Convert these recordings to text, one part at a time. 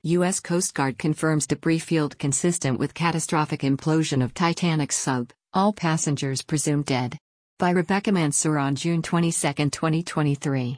U.S. Coast Guard confirms debris field consistent with catastrophic implosion of Titanic sub, all passengers presumed dead. By Rebecca Mansour on June 22, 2023.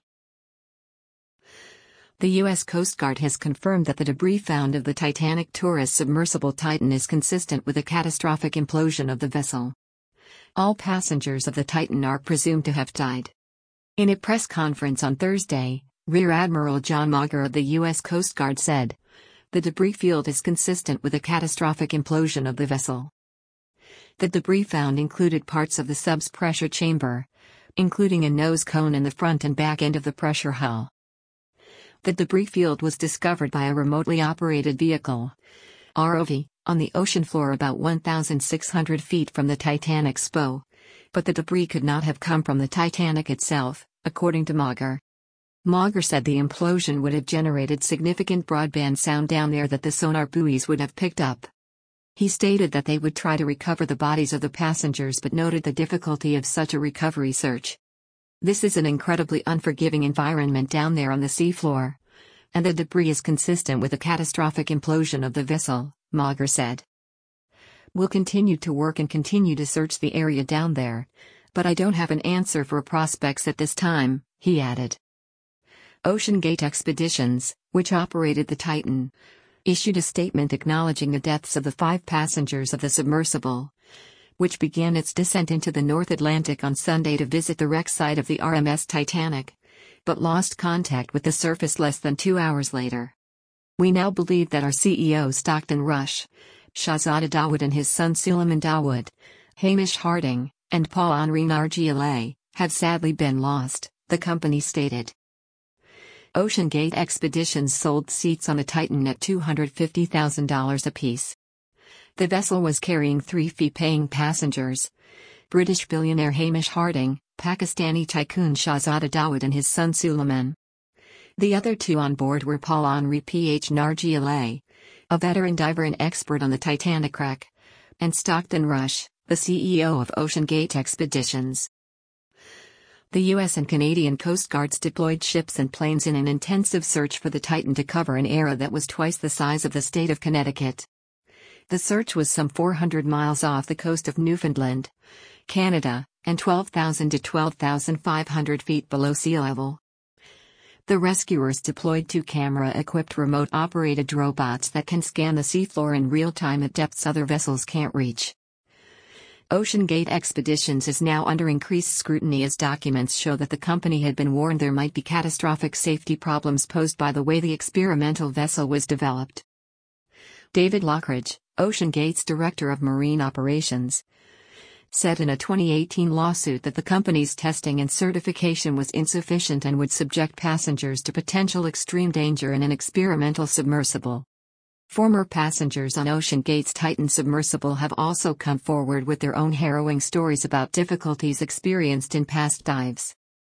The U.S. Coast Guard has confirmed that the debris found of the Titanic tourist submersible Titan is consistent with a catastrophic implosion of the vessel. All passengers of the Titan are presumed to have died. In a press conference on Thursday, Rear Admiral John Mauger of the U.S. Coast Guard said, "The debris field is consistent with a catastrophic implosion of the vessel." The debris found included parts of the sub's pressure chamber, including a nose cone in the front and back end of the pressure hull. The debris field was discovered by a remotely operated vehicle, ROV, on the ocean floor about 1,600 feet from the Titanic's bow, but the debris could not have come from the Titanic itself, according to Mauger. Mauger said the implosion would have generated significant broadband sound down there that the sonar buoys would have picked up. He stated that they would try to recover the bodies of the passengers but noted the difficulty of such a recovery search. "This is an incredibly unforgiving environment down there on the seafloor. And the debris is consistent with a catastrophic implosion of the vessel," Mauger said. "We'll continue to work and continue to search the area down there. But I don't have an answer for prospects at this time," he added. OceanGate Expeditions, which operated the Titan, issued a statement acknowledging the deaths of the 5 passengers of the submersible, which began its descent into the North Atlantic on Sunday to visit the wreck site of the RMS Titanic, but lost contact with the surface less than 2 hours later. "We now believe that our CEO Stockton Rush, Shahzada Dawood and his son Suleiman Dawood, Hamish Harding, and Paul-Henri Nargeolet, have sadly been lost," the company stated. OceanGate Expeditions sold seats on the Titan at $250,000 apiece. The vessel was carrying 3 fee-paying passengers: British billionaire Hamish Harding, Pakistani tycoon Shahzada Dawood and his son Suleiman. The other 2 on board were Paul-Henri Nargeolet, a veteran diver and expert on the Titanic wreck, and Stockton Rush, the CEO of OceanGate Expeditions. The U.S. and Canadian Coast Guards deployed ships and planes in an intensive search for the Titan to cover an area that was twice the size of the state of Connecticut. The search was some 400 miles off the coast of Newfoundland, Canada, and 12,000 to 12,500 feet below sea level. The rescuers deployed 2 camera-equipped remote-operated robots that can scan the seafloor in real time at depths other vessels can't reach. OceanGate Expeditions is now under increased scrutiny as documents show that the company had been warned there might be catastrophic safety problems posed by the way the experimental vessel was developed. David Lockridge, OceanGate's Director of Marine Operations, said in a 2018 lawsuit that the company's testing and certification was insufficient and would subject passengers to potential extreme danger in an experimental submersible. Former passengers on OceanGate's Titan submersible have also come forward with their own harrowing stories about difficulties experienced in past dives.